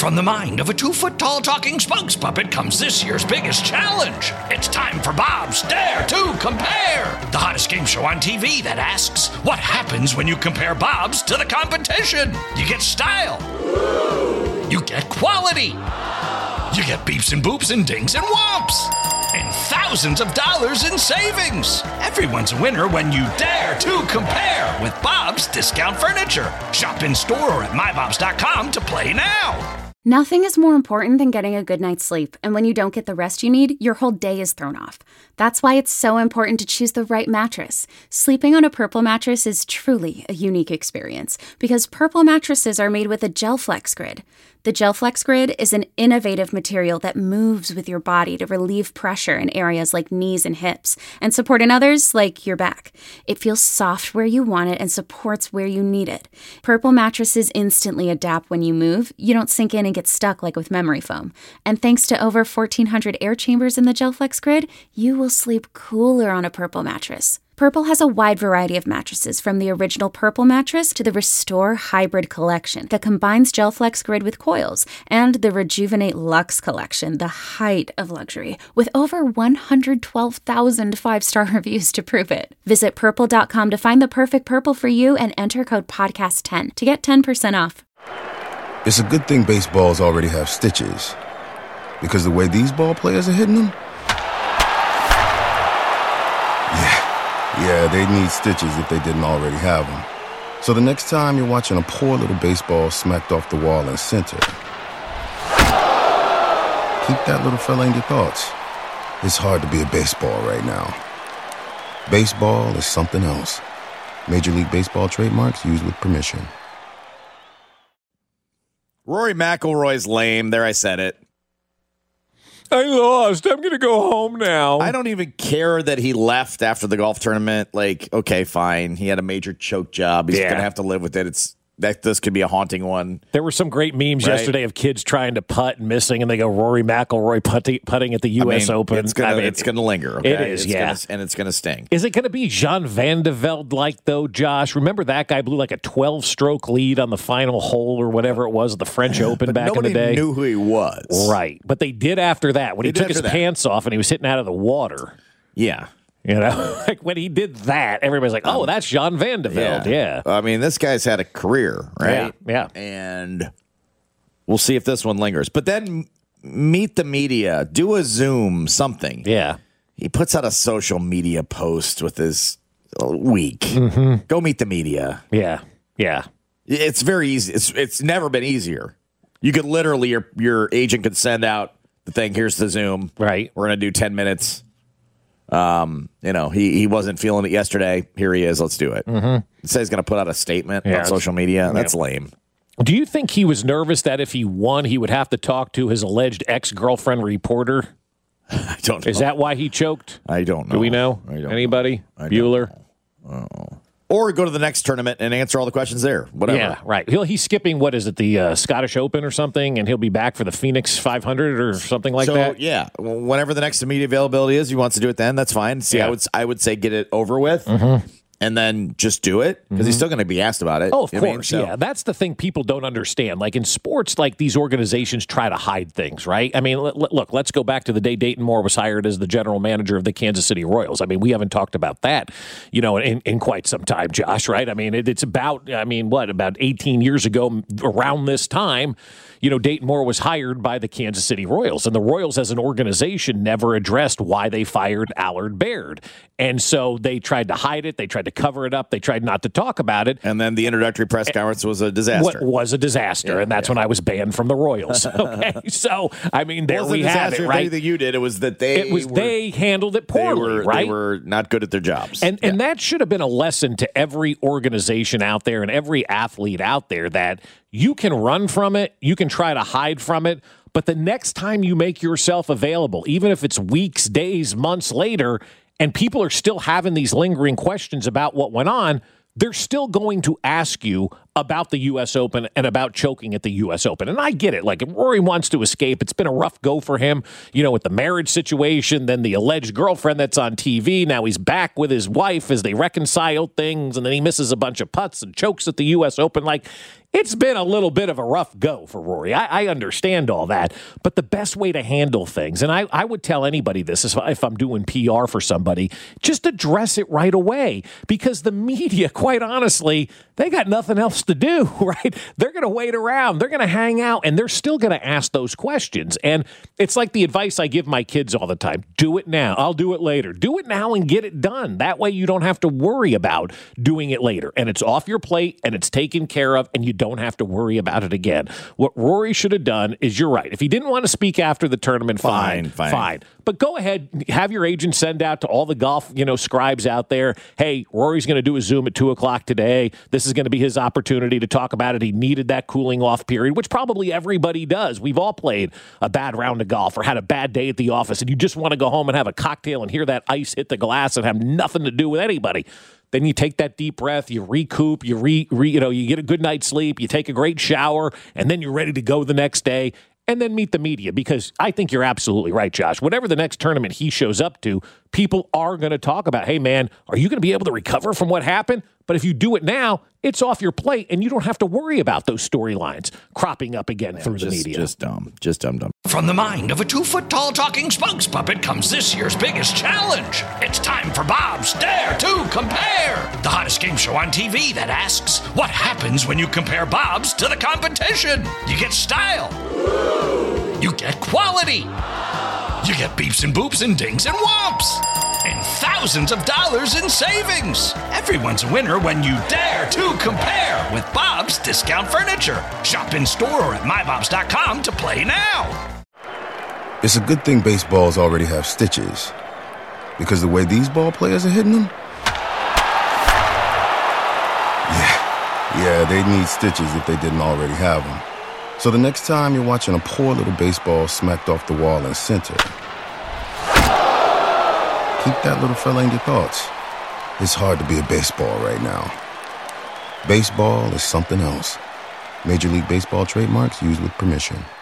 From the mind of a 2-foot-tall talking spokes puppet comes this year's biggest challenge. It's time for Bob's Dare to Compare, the hottest game show on TV that asks, what happens when you compare Bob's to the competition? You get style. You get quality. You get beeps and boops and dings and whomps. And thousands of dollars in savings. Everyone's a winner when you dare to compare with Bob's Discount Furniture. Shop in store or at mybobs.com to play now. Nothing is more important than getting a good night's sleep, and when you don't get the rest you need, your whole day is thrown off. That's why it's so important to choose the right mattress. Sleeping on a Purple mattress is truly a unique experience, because Purple mattresses are made with a GelFlex Grid. The GelFlex Grid is an innovative material that moves with your body to relieve pressure in areas like knees and hips, and support in others like your back. It feels soft where you want it and supports where you need it. Purple mattresses instantly adapt when you move. You don't sink in and get stuck like with memory foam. And thanks to over 1,400 air chambers in the GelFlex Grid, you will sleep cooler on a Purple mattress. Purple has a wide variety of mattresses, from the original Purple mattress to the Restore Hybrid collection that combines GelFlex Grid with coils, and the Rejuvenate Luxe collection, the height of luxury, with over 112,000 five-star reviews to prove it. Visit Purple.com to find the perfect Purple for you and enter code PODCAST10 to get 10% off. It's a good thing baseballs already have stitches, because the way these ball players are hitting them, yeah, they need stitches if they didn't already have them. So the next time you're watching a poor little baseball smacked off the wall in center, keep that little fella in your thoughts. It's hard to be a baseball right now. Baseball is something else. Major League Baseball trademarks used with permission. Rory McIlroy's lame. There, I said it. I lost. I'm going to go home now. I don't even care that he left after the golf tournament. Like, okay, fine. He had a major choke job. He's going to have to live with it. This could be a haunting one. There were some great memes yesterday of kids trying to putt and missing, and they go Rory McIlroy putting at the U.S. Open. It's going to linger. Okay? It is, and it's going to sting. Is it going to be Jean Van de Velde-like, though, Josh? Remember that guy blew like a 12-stroke lead on the final hole or whatever it was at the French Open back in the day? Nobody knew who he was. Right. But they did after that, when he took his pants off and he was hitting out of the water. Yeah. You know, like when he did that, everybody's like, oh, that's Jean Van de Velde. Yeah. I mean, this guy's had a career, right? Yeah. And we'll see if this one lingers. But then meet the media, do a Zoom, something. Yeah. He puts out a social media post with his week. Mm-hmm. Go meet the media. Yeah. It's very easy. It's never been easier. You could literally, your agent could send out the thing, here's the Zoom. Right. We're going to do 10 minutes. He wasn't feeling it yesterday. Here he is. Let's do it. Mm-hmm. It says he's going to put out a statement on social media. That's lame. Do you think he was nervous that if he won, he would have to talk to his alleged ex-girlfriend reporter? I don't know. Is that why he choked? I don't know. Do we know? Anybody? Bueller? Or go to the next tournament and answer all the questions there. Whatever. Yeah, right. He's skipping, what is it, the Scottish Open or something, and he'll be back for the Phoenix 500 or something like that? So, yeah, whenever the next immediate availability is, he wants to do it then, that's fine. See, I would say get it over with. Mm-hmm. And then just do it, because he's still going to be asked about it. Oh, of course, yeah. That's the thing people don't understand. Like in sports, like these organizations try to hide things, right? I mean, look, let's go back to the day Dayton Moore was hired as the general manager of the Kansas City Royals. I mean, we haven't talked about that, in quite some time, Josh, right? I mean, it's about 18 years ago, around this time, Dayton Moore was hired by the Kansas City Royals, and the Royals as an organization never addressed why they fired Allard Baird. And so they tried to hide it. They tried to cover it up. They tried not to talk about it. And then the introductory press conference was a disaster. Was a disaster, and that's when I was banned from the Royals. Okay, so, I mean, there we have it, right? Anything you did, it was that they handled it poorly, right? They were not good at their jobs. And that should have been a lesson to every organization out there and every athlete out there, that you can run from it, you can try to hide from it, but the next time you make yourself available, even if it's weeks, days, months later, and people are still having these lingering questions about what went on, they're still going to ask you about the U.S. Open and about choking at the U.S. Open. And I get it. Like, if Rory wants to escape, it's been a rough go for him, with the marriage situation, then the alleged girlfriend that's on TV. Now he's back with his wife as they reconcile things, and then he misses a bunch of putts and chokes at the U.S. Open. Like, it's been a little bit of a rough go for Rory. I understand all that. But the best way to handle things, and I would tell anybody this if I'm doing PR for somebody, just address it right away. Because the media, quite honestly, they got nothing else to do, right? They're going to wait around. They're going to hang out, and they're still going to ask those questions. And it's like the advice I give my kids all the time. Do it now. I'll do it later. Do it now and get it done. That way you don't have to worry about doing it later. And it's off your plate, and it's taken care of, and you don't have to worry about it again. What Rory should have done is, you're right. If he didn't want to speak after the tournament, fine. But go ahead, have your agent send out to all the golf, scribes out there, hey, Rory's going to do a Zoom at 2:00 today. This is going to be his opportunity to talk about it. He needed that cooling off period, which probably everybody does. We've all played a bad round of golf or had a bad day at the office, and you just want to go home and have a cocktail and hear that ice hit the glass and have nothing to do with anybody. Then you take that deep breath, you recoup, you get a good night's sleep, you take a great shower, and then you're ready to go the next day. And then meet the media, because I think you're absolutely right, Josh. Whatever the next tournament he shows up to, people are going to talk about, hey, man, are you going to be able to recover from what happened? But if you do it now, it's off your plate, and you don't have to worry about those storylines cropping up again through the media. Just dumb. From the mind of a 2-foot-tall talking spokes puppet comes this year's biggest challenge. It's time for Bob's Dare to Compare, the hottest game show on TV that asks, what happens when you compare Bob's to the competition? You get style. You get quality. You get beeps and boops and dings and whomps. And thousands of dollars in savings. Everyone's a winner when you dare to compare with Bob's Discount Furniture. Shop in store or at mybobs.com to play now. It's a good thing baseballs already have stitches, because the way these ball players are hitting them, yeah, they need stitches if they didn't already have them. So the next time you're watching a poor little baseball smacked off the wall in center, keep that little fella in your thoughts. It's hard to be a baseball right now. Baseball is something else. Major League Baseball trademarks used with permission.